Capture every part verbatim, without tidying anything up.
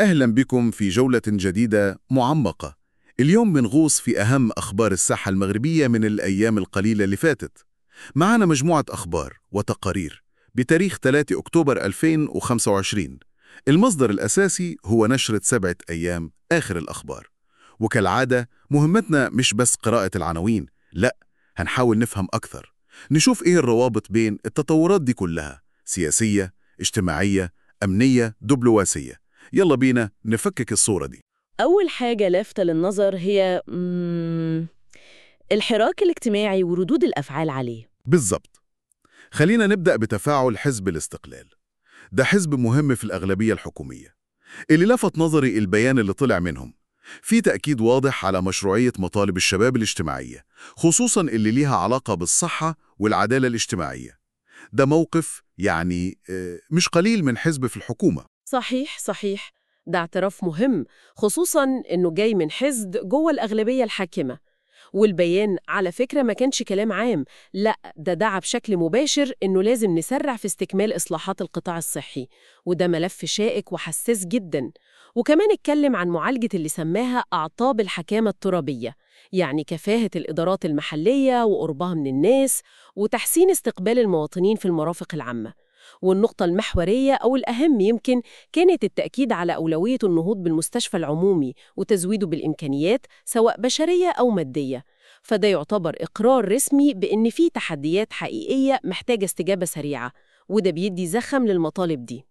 أهلا بكم في جولة جديدة معمقة. اليوم بنغوص في أهم أخبار الساحة المغربية من الأيام القليلة اللي فاتت. معنا مجموعة أخبار وتقارير بتاريخ ثلاثة أكتوبر ألفين وخمسة وعشرين. المصدر الأساسي هو نشرة سبعة أيام آخر الأخبار. وكالعادة مهمتنا مش بس قراءة العناوين، لا، هنحاول نفهم أكثر، نشوف إيه الروابط بين التطورات دي كلها، سياسية، اجتماعية، أمنية، دبلوماسية. يلا بينا نفكك الصورة دي. أول حاجة لافتة للنظر هي مم... الحراك الاجتماعي وردود الأفعال عليه. بالضبط. خلينا نبدأ بتفاعل حزب الاستقلال. ده حزب مهم في الأغلبية الحكومية. اللي لفت نظري البيان اللي طلع منهم، في تأكيد واضح على مشروعية مطالب الشباب الاجتماعية، خصوصاً اللي ليها علاقة بالصحة والعدالة الاجتماعية. ده موقف يعني آه، مش قليل من حزب في الحكومة. صحيح صحيح، ده اعتراف مهم، خصوصاً إنه جاي من حزب جوه الأغلبية الحاكمة. والبيان على فكرة ما كانش كلام عام، لا، ده دعا بشكل مباشر إنه لازم نسرع في استكمال إصلاحات القطاع الصحي، وده ملف شائك وحساس جدا. وكمان اتكلم عن معالجة اللي سماها أعطاب الحكامة الترابية، يعني كفاءة الإدارات المحلية وقربها من الناس، وتحسين استقبال المواطنين في المرافق العامة. والنقطة المحورية أو الأهم يمكن كانت التأكيد على أولوية النهوض بالمستشفى العمومي وتزويده بالإمكانيات سواء بشرية أو مادية. فده يعتبر إقرار رسمي بأن في تحديات حقيقية محتاجة استجابة سريعة، وده بيدي زخم للمطالب دي.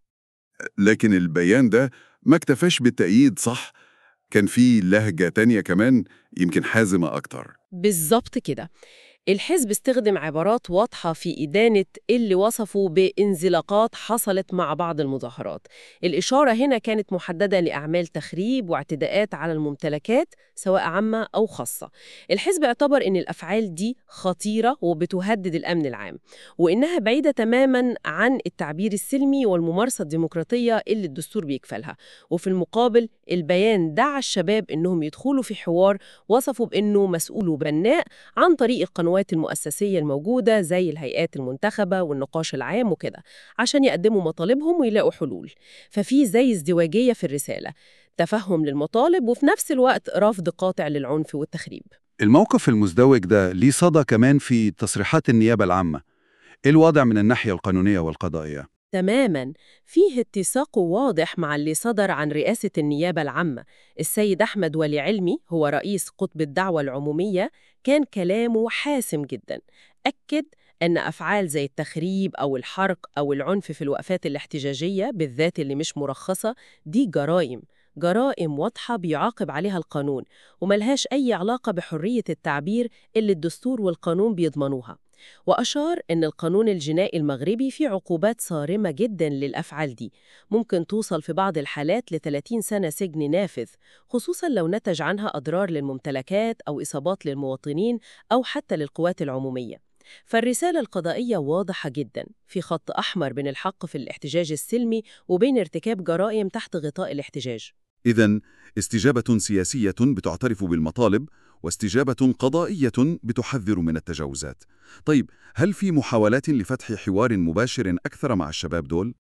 لكن البيان ده ما اكتفاش بالتأييد، صح؟ كان فيه لهجة تانية كمان، يمكن حازمة أكتر. بالظبط كده، الحزب استخدم عبارات واضحة في إدانة اللي وصفوا بانزلاقات حصلت مع بعض المظاهرات. الإشارة هنا كانت محددة لأعمال تخريب واعتداءات على الممتلكات سواء عامة أو خاصة. الحزب اعتبر إن الأفعال دي خطيرة وبتهدد الأمن العام، وإنها بعيدة تماماً عن التعبير السلمي والممارسة الديمقراطية اللي الدستور بيكفلها. وفي المقابل البيان دعا الشباب إنهم يدخلوا في حوار وصفوا بإنه مسؤول وبناء عن طريق القنوات المؤسسية الموجودة زي الهيئات المنتخبة والنقاش العام وكده، عشان يقدموا مطالبهم ويلاقوا حلول. ففي زي ازدواجية في الرسالة، تفهم للمطالب وفي نفس الوقت رفض قاطع للعنف والتخريب. الموقف المزدوج ده ليه صدى كمان في تصريحات النيابة العامة. إيه الوضع من الناحية القانونية والقضائية؟ تماماً، فيه اتساق واضح مع اللي صدر عن رئاسة النيابة العامة. السيد أحمد ولي علمي هو رئيس قطب الدعوة العمومية، كان كلامه حاسم جداً. أكد أن أفعال زي التخريب أو الحرق أو العنف في الوقفات الاحتجاجية بالذات اللي مش مرخصة دي جرائم، جرائم واضحة بيعاقب عليها القانون، وملهاش أي علاقة بحرية التعبير اللي الدستور والقانون بيضمنوها. وأشار أن القانون الجنائي المغربي فيه عقوبات صارمة جداً للأفعال دي، ممكن توصل في بعض الحالات ل ثلاثين سنة سجن نافذ، خصوصاً لو نتج عنها أضرار للممتلكات أو إصابات للمواطنين أو حتى للقوات العمومية. فالرسالة القضائية واضحة جداً، في خط أحمر بين الحق في الاحتجاج السلمي وبين ارتكاب جرائم تحت غطاء الاحتجاج. إذن استجابة سياسية بتعترف بالمطالب، واستجابة قضائية بتحذر من التجاوزات. طيب، هل في محاولات لفتح حوار مباشر أكثر مع الشباب دول؟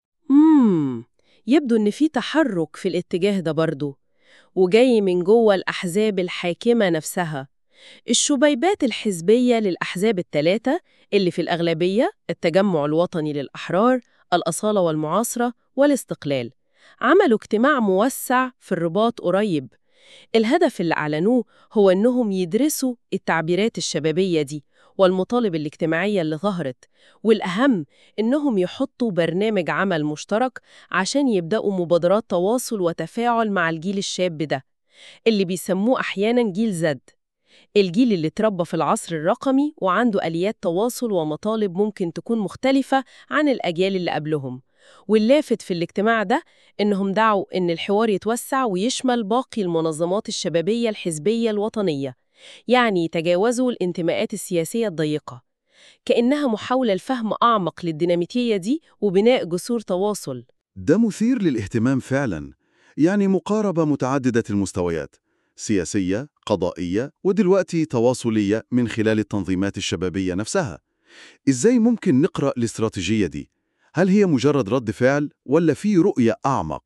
مم. يبدو إن في تحرك في الاتجاه ده برضو، وجاي من جوه الأحزاب الحاكمة نفسها. الشبيبات الحزبية للأحزاب الثلاثة اللي في الأغلبية، التجمع الوطني للأحرار، الأصالة والمعاصرة والاستقلال، عملوا اجتماع موسع في الرباط قريب. الهدف اللي أعلنوه هو إنهم يدرسوا التعبيرات الشبابية دي والمطالب الاجتماعية اللي ظهرت، والأهم إنهم يحطوا برنامج عمل مشترك عشان يبدأوا مبادرات تواصل وتفاعل مع الجيل الشاب ده اللي بيسموه أحياناً جيل زد، الجيل اللي اتربى في العصر الرقمي وعنده آليات تواصل ومطالب ممكن تكون مختلفة عن الأجيال اللي قبلهم. واللافت في الاجتماع ده إنهم دعوا إن الحوار يتوسع ويشمل باقي المنظمات الشبابية الحزبية الوطنية، يعني يتجاوزوا الانتماءات السياسية الضيقة، كأنها محاولة لفهم أعمق للديناميكية دي وبناء جسور تواصل. ده مثير للاهتمام فعلا، يعني مقاربة متعددة المستويات، سياسية، قضائية، ودلوقتي تواصلية من خلال التنظيمات الشبابية نفسها. إزاي ممكن نقرأ الاستراتيجية دي؟ هل هي مجرد رد فعل ولا في رؤية أعمق؟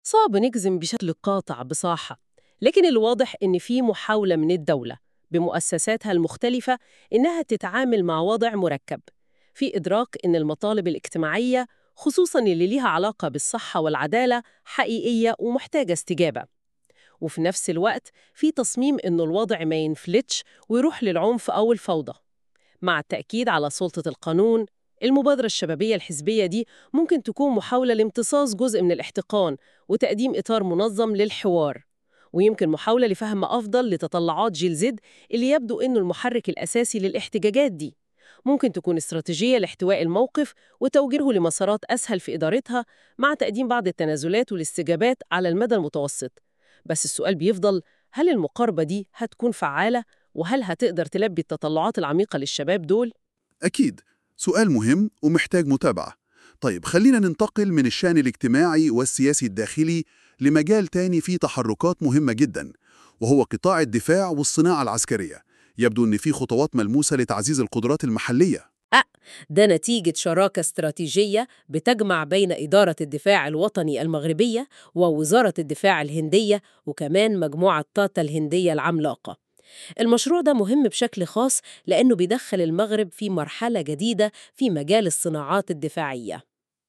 صعب نجزم بشكل قاطع بصراحة، لكن الواضح إن في محاولة من الدولة بمؤسساتها المختلفة إنها تتعامل مع وضع مركب، في إدراك إن المطالب الاجتماعية خصوصاً اللي ليها علاقة بالصحة والعدالة حقيقية ومحتاجة استجابة. وفي نفس الوقت في تصميم إنه الوضع ما ينفلتش ويروح للعنف أو الفوضى. مع التأكيد على سلطة القانون، المبادرة الشبابية الحزبية دي ممكن تكون محاولة لامتصاص جزء من الاحتقان وتقديم إطار منظم للحوار، ويمكن محاولة لفهم أفضل لتطلعات جيل زد اللي يبدو إنه المحرك الأساسي للاحتجاجات دي. ممكن تكون استراتيجية لاحتواء الموقف وتوجيهه لمسارات أسهل في إدارتها، مع تقديم بعض التنازلات والاستجابات على المدى المتوسط. بس السؤال بيفضل، هل المقاربة دي هتكون فعالة؟ وهل هتقدر تلبي التطلعات العميقة للشباب دول؟ أكيد، سؤال مهم ومحتاج متابعة. طيب خلينا ننتقل من الشأن الاجتماعي والسياسي الداخلي لمجال تاني فيه تحركات مهمة جدا، وهو قطاع الدفاع والصناعة العسكرية. يبدو أن في خطوات ملموسة لتعزيز القدرات المحلية. أه ده نتيجة شراكة استراتيجية بتجمع بين إدارة الدفاع الوطني المغربية ووزارة الدفاع الهندية وكمان مجموعة تاتا الهندية العملاقة. المشروع ده مهم بشكل خاص لأنه بيدخل المغرب في مرحلة جديدة في مجال الصناعات الدفاعية.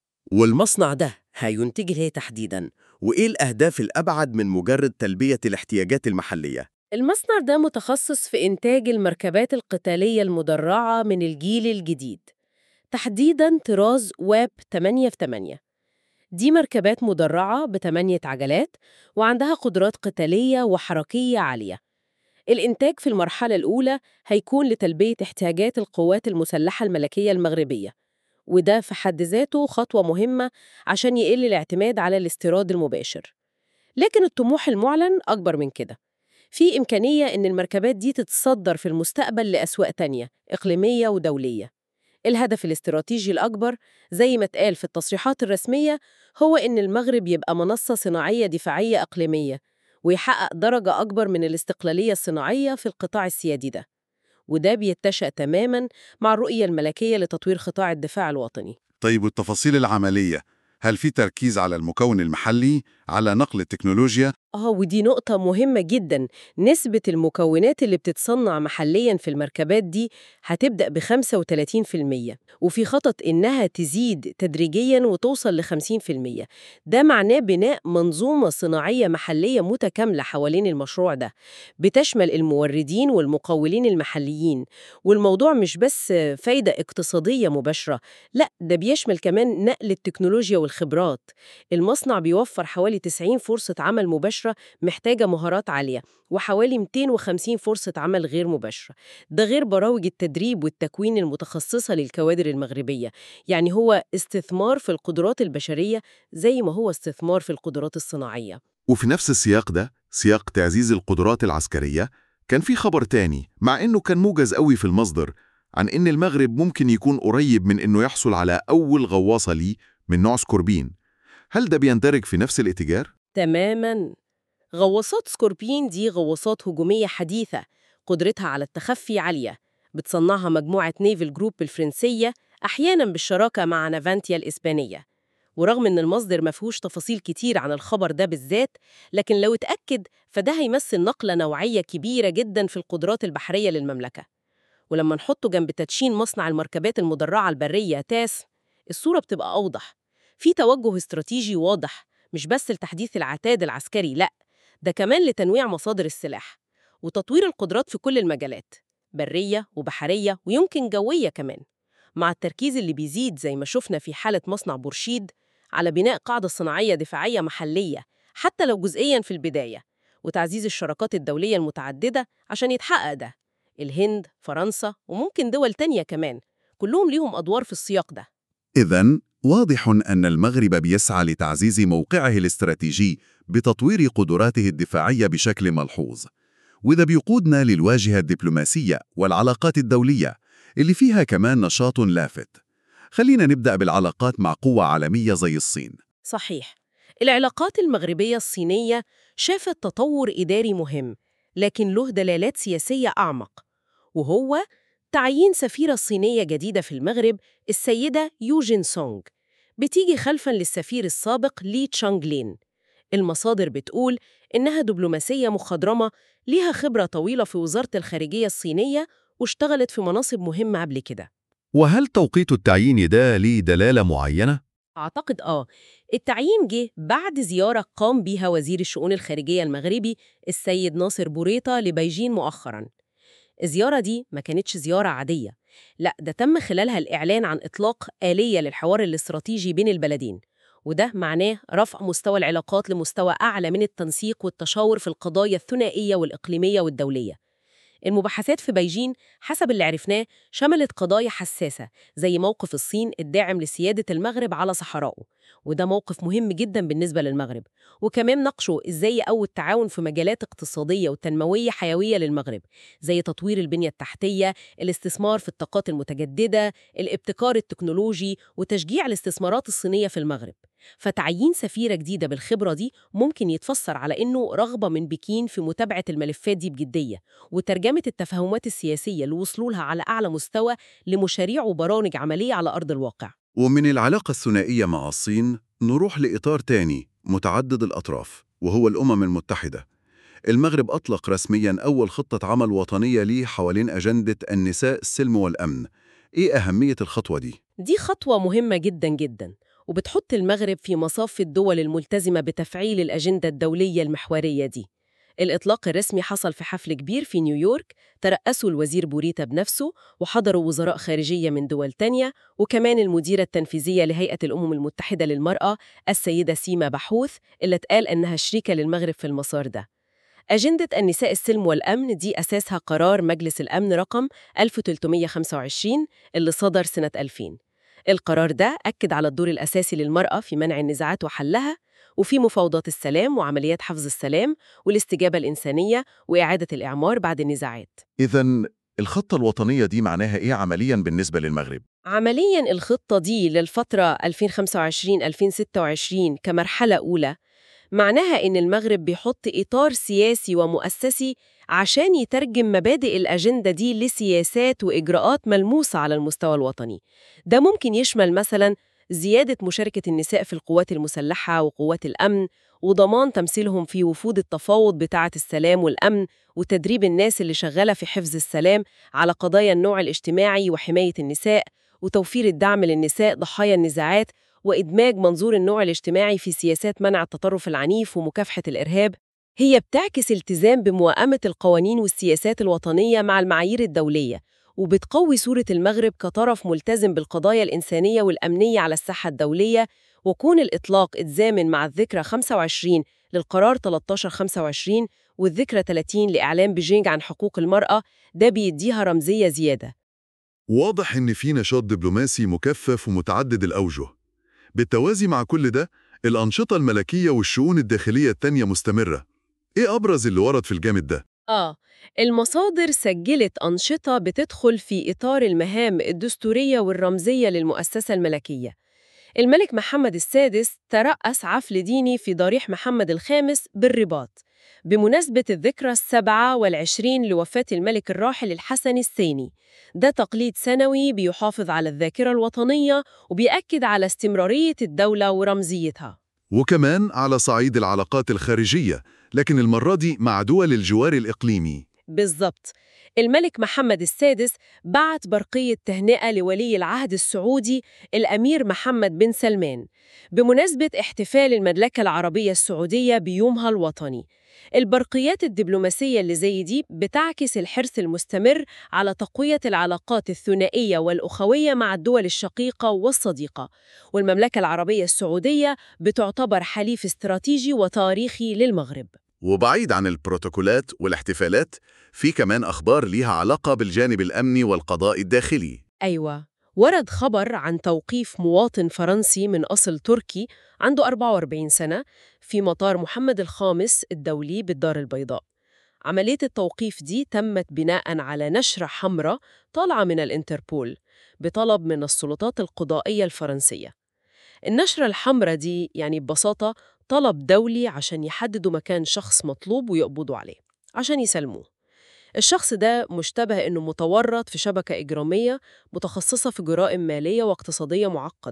والمصنع ده هينتج ليه تحديداً؟ وإيه الأهداف الأبعد من مجرد تلبية الاحتياجات المحلية؟ المصنع ده متخصص في إنتاج المركبات القتالية المدرعة من الجيل الجديد، تحديداً طراز واب ثمانية في ثمانية. دي مركبات مدرعة بثمانية عجلات وعندها قدرات قتالية وحركية عالية. الإنتاج في المرحلة الأولى هيكون لتلبية احتياجات القوات المسلحة الملكية المغربية، وده في حد ذاته خطوة مهمة عشان يقل الاعتماد على الاستيراد المباشر. لكن الطموح المعلن أكبر من كده. في إمكانية إن المركبات دي تتصدر في المستقبل لأسواق تانية إقليمية ودولية. الهدف الاستراتيجي الأكبر زي ما اتقال في التصريحات الرسمية هو إن المغرب يبقى منصة صناعية دفاعية إقليمية ويحقق درجة أكبر من الاستقلالية الصناعية في القطاع السيادي ده، وده بيتشأ تماماً مع الرؤية الملكية لتطوير قطاع الدفاع الوطني. طيب والتفاصيل العملية، هل في تركيز على المكون المحلي، على نقل التكنولوجيا؟ آه ودي نقطة مهمة جداً. نسبة المكونات اللي بتتصنع محلياً في المركبات دي هتبدأ ب خمسة وثلاثين بالمية، وفي خطط إنها تزيد تدريجياً وتوصل ل خمسين بالمية. ده معناه بناء منظومة صناعية محلية متكاملة حوالين المشروع ده، بتشمل الموردين والمقاولين المحليين. والموضوع مش بس فايدة اقتصادية مباشرة، لا، ده بيشمل كمان نقل التكنولوجيا والخبرات. المصنع بيوفر حوالي تسعين فرصة عمل مباشرة محتاجة مهارات عالية، وحوالي مئتين وخمسين فرصة عمل غير مباشرة. ده غير برامج التدريب والتكوين المتخصصة للكوادر المغربية. يعني هو استثمار في القدرات البشرية زي ما هو استثمار في القدرات الصناعية. وفي نفس السياق ده، سياق تعزيز القدرات العسكرية، كان في خبر تاني مع إنه كان موجز قوي في المصدر عن إن المغرب ممكن يكون قريب من إنه يحصل على أول غواصة ليه من نوع سكوربين. هل ده بيندرج في نفس الاتجاه؟ تماماً. غواصات سكوربين دي غواصات هجومية حديثة قدرتها على التخفي عالية، بتصنعها مجموعة نيفل جروب الفرنسية أحياناً بالشراكة مع نافانتيا الإسبانية. ورغم إن المصدر ما فيهوش تفاصيل كتير عن الخبر ده بالذات، لكن لو اتأكد فده هيمثل نقلة نوعية كبيرة جداً في القدرات البحرية للمملكة. ولما نحطه جنب تدشين مصنع المركبات المدرعة البرية تاس، الصورة بتبقى أوضح. في توجه استراتيجي واضح، مش بس لتحديث العتاد العسكري، لأ، ده كمان لتنويع مصادر السلاح وتطوير القدرات في كل المجالات، برية وبحرية ويمكن جوية كمان، مع التركيز اللي بيزيد زي ما شفنا في حالة مصنع بورشيد على بناء قاعدة صناعية دفاعية محلية حتى لو جزئياً في البداية، وتعزيز الشراكات الدولية المتعددة عشان يتحقق ده. الهند، فرنسا، وممكن دول تانية كمان، كلهم ليهم أدوار في السياق ده. إذن واضح أن المغرب بيسعى لتعزيز موقعه الاستراتيجي بتطوير قدراته الدفاعية بشكل ملحوظ، وده بيقودنا للواجهة الدبلوماسية والعلاقات الدولية اللي فيها كمان نشاط لافت. خلينا نبدأ بالعلاقات مع قوة عالمية زي الصين. صحيح، العلاقات المغربية الصينية شافت تطور إداري مهم، لكن له دلالات سياسية أعمق، وهو تعيين سفيرة صينية جديدة في المغرب، السيدة يو جين سونغ، بتيجي خلفاً للسفير السابق لي تشانغ لين. المصادر بتقول إنها دبلوماسية مخضرمة ليها خبرة طويلة في وزارة الخارجية الصينية واشتغلت في مناصب مهمة قبل كده. وهل توقيت التعيين ده ليه دلالة معينة؟ أعتقد آه التعيين جه بعد زيارة قام بيها وزير الشؤون الخارجية المغربي السيد ناصر بوريطة لبيجين مؤخراً. الزيارة دي ما كانتش زيارة عادية، لا ده تم خلالها الإعلان عن إطلاق آلية للحوار الاستراتيجي بين البلدين، وده معناه رفع مستوى العلاقات لمستوى أعلى من التنسيق والتشاور في القضايا الثنائية والإقليمية والدولية. المباحثات في بيجين حسب اللي عرفناه شملت قضايا حساسة زي موقف الصين الداعم لسيادة المغرب على صحرائه، وده موقف مهم جدا بالنسبة للمغرب، وكمان ناقشوا إزاي يقوي التعاون في مجالات اقتصادية وتنموية حيوية للمغرب زي تطوير البنية التحتية، الاستثمار في الطاقات المتجددة، الابتكار التكنولوجي وتشجيع الاستثمارات الصينية في المغرب. فتعيين سفيرة جديدة بالخبرة دي ممكن يتفسر على إنه رغبة من بكين في متابعة الملفات دي بجدية وترجمة التفاهمات السياسية اللي وصلوا لها على أعلى مستوى لمشاريع وبرامج عملية على أرض الواقع. ومن العلاقة الثنائية مع الصين نروح لإطار تاني متعدد الأطراف وهو الأمم المتحدة. المغرب أطلق رسمياً أول خطة عمل وطنية ليه حوالين أجندة النساء السلم والأمن. إيه أهمية الخطوة دي؟ دي خطوة مهمة جدا جدا، وبتحط المغرب في مصاف الدول الملتزمة بتفعيل الأجندة الدولية المحورية دي. الإطلاق الرسمي حصل في حفل كبير في نيويورك ترأسه الوزير بوريتا بنفسه، وحضروا وزراء خارجية من دول تانية، وكمان المديرة التنفيذية لهيئة الأمم المتحدة للمرأة السيدة سيما بحوث اللي اتقال أنها شريكة للمغرب في المسار ده. أجندة النساء السلم والأمن دي أساسها قرار مجلس الأمن رقم ألف وثلاثمائة وخمسة وعشرين اللي صدر سنة ألفين. القرار ده أكد على الدور الأساسي للمرأة في منع النزاعات وحلها، وفي مفاوضات السلام وعمليات حفظ السلام والاستجابة الإنسانية وإعادة الإعمار بعد النزاعات. إذن الخطة الوطنية دي معناها إيه عملياً بالنسبة للمغرب؟ عملياً الخطة دي للفترة ألفين وخمسة وعشرين ألفين وستة وعشرين كمرحلة أولى معناها إن المغرب بيحط إطار سياسي ومؤسسي عشان يترجم مبادئ الأجندة دي لسياسات وإجراءات ملموسة على المستوى الوطني. ده ممكن يشمل مثلاً زيادة مشاركة النساء في القوات المسلحة وقوات الأمن، وضمان تمثيلهم في وفود التفاوض بتاعة السلام والأمن، وتدريب الناس اللي شغالة في حفظ السلام على قضايا النوع الاجتماعي وحماية النساء، وتوفير الدعم للنساء ضحايا النزاعات، وإدماج منظور النوع الاجتماعي في سياسات منع التطرف العنيف ومكافحة الإرهاب. هي بتعكس التزام بموائمة القوانين والسياسات الوطنية مع المعايير الدولية، وبتقوي صورة المغرب كطرف ملتزم بالقضايا الإنسانية والأمنية على الساحة الدولية. وكون الإطلاق اتزامن مع الذكرى خمسة وعشرين للقرار ثلاثة عشر خمسة وعشرين والذكرى ثلاثين لإعلان بيجينغ عن حقوق المرأة، ده بيديها رمزية زيادة. واضح إن في نشاط دبلوماسي مكثف ومتعدد الأوجه. بالتوازي مع كل ده، الأنشطة الملكية والشؤون الداخلية التانية مستمرة. إيه أبرز اللي ورد في الجانب ده؟ آه المصادر سجلت أنشطة بتدخل في إطار المهام الدستورية والرمزية للمؤسسة الملكية. الملك محمد السادس ترأس عفل ديني في ضريح محمد الخامس بالرباط بمناسبة الذكرى السابعة والعشرين لوفاة الملك الراحل الحسن الثاني. ده تقليد سنوي بيحافظ على الذاكرة الوطنية وبيأكد على استمرارية الدولة ورمزيتها. وكمان على صعيد العلاقات الخارجية، لكن المرة دي مع دول الجوار الإقليمي. بالضبط. الملك محمد السادس بعت برقية تهنئة لولي العهد السعودي الأمير محمد بن سلمان بمناسبة احتفال المملكة العربية السعودية بيومها الوطني. البرقيات الدبلوماسية اللي زي دي بتعكس الحرص المستمر على تقوية العلاقات الثنائية والأخوية مع الدول الشقيقة والصديقة، والمملكة العربية السعودية بتعتبر حليف استراتيجي وتاريخي للمغرب. وبعيد عن البروتوكولات والاحتفالات، في كمان أخبار ليها علاقة بالجانب الأمني والقضاء الداخلي. أيوة، ورد خبر عن توقيف مواطن فرنسي من أصل تركي عنده أربعة وأربعين سنة في مطار محمد الخامس الدولي بالدار البيضاء. عملية التوقيف دي تمت بناء على نشرة حمراء طالعة من الانتربول بطلب من السلطات القضائية الفرنسية. النشرة الحمراء دي يعني ببساطة طلب دولي عشان يحددوا مكان شخص مطلوب ويقبضوا عليه عشان يسلموه. الشخص ده مشتبه إنه متورط في شبكة إجرامية متخصصة في جرائم مالية واقتصادية معقدة،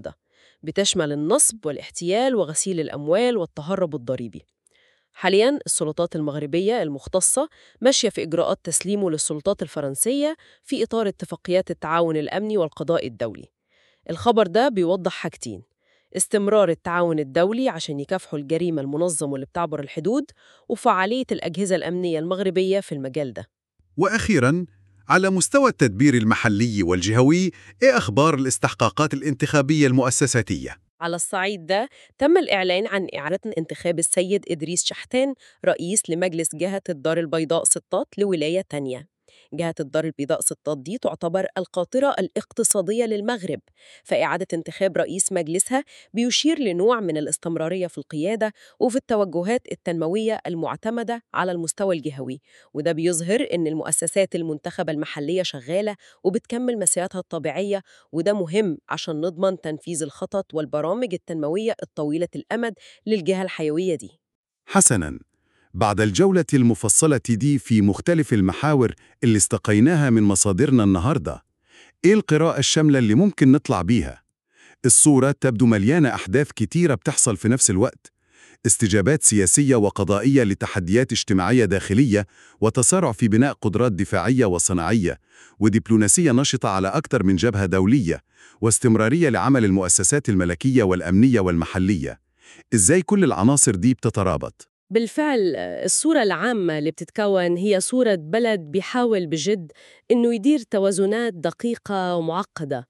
بتشمل النصب والاحتيال وغسيل الأموال والتهرب الضريبي. حالياً السلطات المغربية المختصة ماشية في إجراءات تسليمه للسلطات الفرنسية في إطار اتفاقيات التعاون الأمني والقضاء الدولي. الخبر ده بيوضح حاجتين: استمرار التعاون الدولي عشان يكافحوا الجريمة المنظمة اللي بتعبر الحدود، وفعالية الأجهزة الأمنية المغربية في المجال ده. وأخيراً، على مستوى التدبير المحلي والجهوي، إيه أخبار الاستحقاقات الانتخابية المؤسساتية؟ على الصعيد ده تم الإعلان عن إعادة انتخاب السيد إدريس شحتان رئيس لمجلس جهة الدار البيضاء سطات لولاية تانية. جهة الدار البيضاء سطات دي تعتبر القاطرة الاقتصادية للمغرب، فإعادة انتخاب رئيس مجلسها بيشير لنوع من الاستمرارية في القيادة وفي التوجهات التنموية المعتمدة على المستوى الجهوي، وده بيظهر إن المؤسسات المنتخبة المحلية شغالة وبتكمل مسيرتها الطبيعية، وده مهم عشان نضمن تنفيذ الخطط والبرامج التنموية الطويلة الأمد للجهة الحيوية دي. حسناً، بعد الجولة المفصلة دي في مختلف المحاور اللي استقيناها من مصادرنا النهاردة، إيه القراءة الشاملة اللي ممكن نطلع بيها؟ الصورة تبدو مليانة أحداث كتيرة بتحصل في نفس الوقت، استجابات سياسية وقضائية لتحديات اجتماعية داخلية، وتسارع في بناء قدرات دفاعية وصناعية، ودبلوماسية نشطة على أكثر من جبهة دولية، واستمرارية لعمل المؤسسات الملكية والأمنية والمحلية. إزاي كل العناصر دي بتترابط؟ بالفعل الصورة العامة اللي بتتكون هي صورة بلد بيحاول بجد إنه يدير توازنات دقيقة ومعقدة.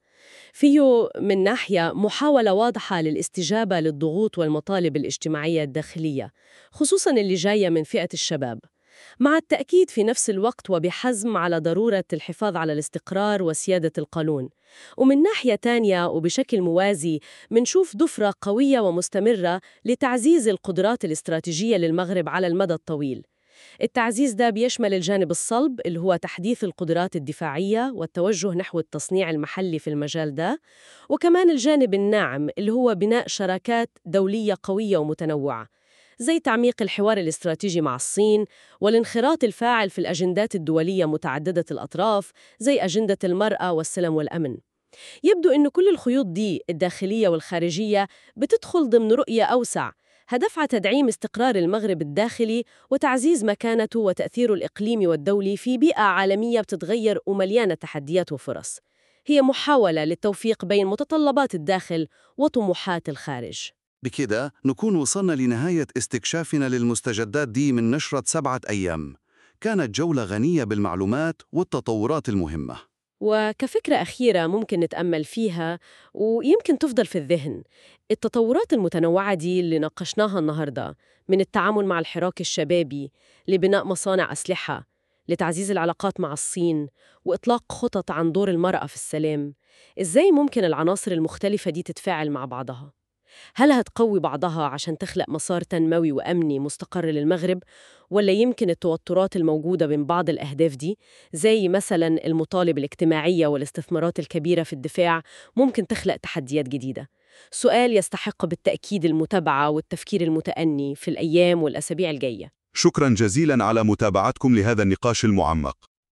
فيه من ناحية محاولة واضحة للاستجابة للضغوط والمطالب الاجتماعية الداخلية، خصوصاً اللي جاية من فئة الشباب، مع التأكيد في نفس الوقت وبحزم على ضرورة الحفاظ على الاستقرار وسيادة القانون. ومن ناحية تانية وبشكل موازي منشوف ضفرة قوية ومستمرة لتعزيز القدرات الاستراتيجية للمغرب على المدى الطويل. التعزيز ده بيشمل الجانب الصلب اللي هو تحديث القدرات الدفاعية والتوجه نحو التصنيع المحلي في المجال ده، وكمان الجانب الناعم اللي هو بناء شراكات دولية قوية ومتنوعة، زي تعميق الحوار الاستراتيجي مع الصين والانخراط الفاعل في الأجندات الدولية متعددة الأطراف زي أجندة المرأة والسلم والأمن. يبدو أن كل الخيوط دي الداخلية والخارجية بتدخل ضمن رؤية أوسع هدفها تدعيم استقرار المغرب الداخلي وتعزيز مكانته وتأثيره الإقليمي والدولي في بيئة عالمية بتتغير ومليانة تحديات وفرص. هي محاولة للتوفيق بين متطلبات الداخل وطموحات الخارج. بكده نكون وصلنا لنهاية استكشافنا للمستجدات دي من نشرة سبعة أيام. كانت جولة غنية بالمعلومات والتطورات المهمة. وكفكرة أخيرة ممكن نتأمل فيها ويمكن تفضل في الذهن، التطورات المتنوعة دي اللي ناقشناها النهاردة، من التعامل مع الحراك الشبابي لبناء مصانع أسلحة لتعزيز العلاقات مع الصين وإطلاق خطط عن دور المرأة في السلام، إزاي ممكن العناصر المختلفة دي تتفاعل مع بعضها؟ هل هتقوي بعضها عشان تخلق مسار تنموي وأمني مستقر للمغرب؟ ولا يمكن التوترات الموجودة بين بعض الأهداف دي زي مثلا المطالب الاجتماعية والاستثمارات الكبيرة في الدفاع ممكن تخلق تحديات جديدة؟ سؤال يستحق بالتأكيد المتابعة والتفكير المتأني في الأيام والأسابيع الجاية. شكراً جزيلاً على متابعتكم لهذا النقاش المعمق.